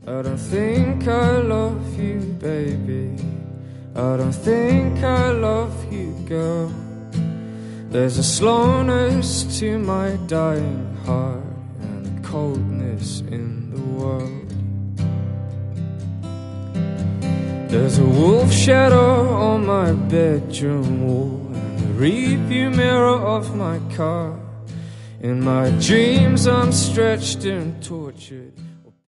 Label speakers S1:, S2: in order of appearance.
S1: I don't think I love you, baby. I don't think I love you, girl. There's a slowness to my dying heart and a coldness in the world. There's a wolf shadow on my bedroom wall and the rearview mirror of my car. In my dreams I'm stretched and tortured,